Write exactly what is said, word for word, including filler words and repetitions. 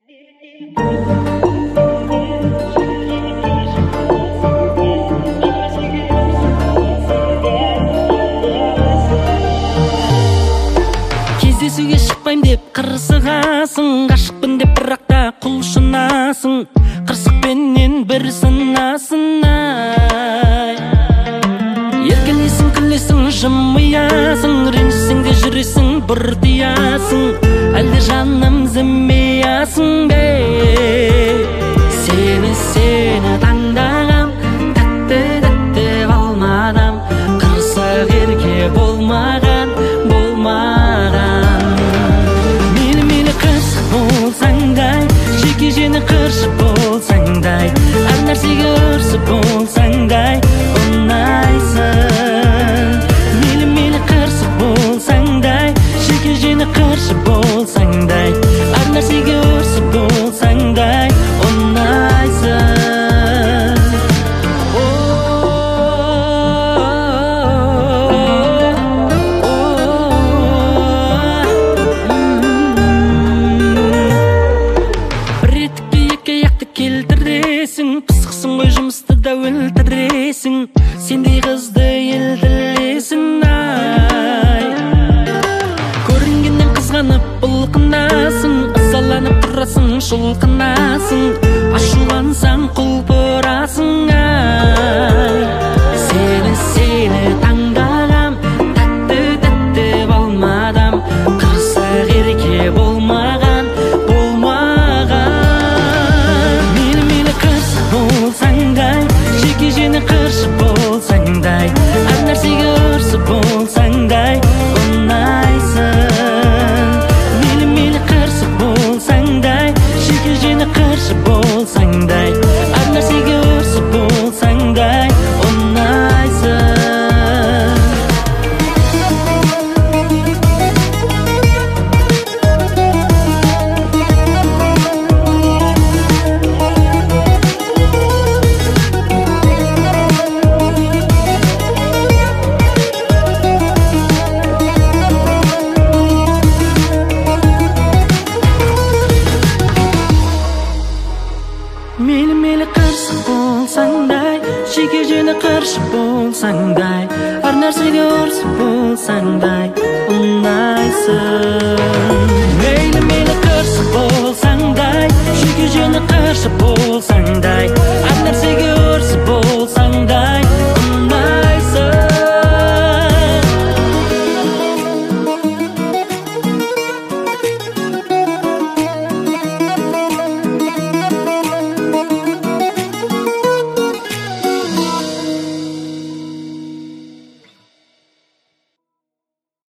Кездесуге шықпайым деп қырсығасың, ғашықпын деп бірақта құлшынасың, қырсықпенен бір сынасың ай. Еркелесің, күлесің, жымиясың, ренжісің де жүресің, бұртиясың, әлде жаным зімиясың бе? Сені, сені таңдағам, тәтті, тәтті болмадам, қырсық ерке болмаған, болмаған. Мейлі, мейлі қырсық болсаңдай, жеке жені қыршып болсаңдай, әр нәрсеге ұрсып болсаңдай, ұнайсың. Мейлі, мейлі қырсық болсаңдай, жеке жені қыршып болсаңдай, әр нәрсеге ұрсып болсаңдай, ұнайсың. Пысықсың ғой, жұмысты да өлтіресің, сендей қызды елділесің ай. Көрінгеннен қызғанып бұлқынасың, ызаланып тұрасың, шұлқынасың, ашулансаң құлпырасың ай. Сені, сені таңдағам, тәтті, тәтті болмадам, қырсық ерке болмаған, болмаған. Болсаңдай, жеке жені қыршып болсаңдай, әр нәрсеге ұрсып болсаңдай, ұнайсың. Мейлі, мейлі қырсық болсаңдай, жеке жені қыршып болсаңдай, әр нәрсеге ұрсып болсаңдай, ұнайсың. Мейлі, мейлі қырсық болсаңдай, жеке жені қыршып болсаңдай, әр нәрсеге ұрсып болсаңдай, ұнайсың. Мейлі, мейлі қырсық болсаңдай, жеке жені қыршып болсаңдай,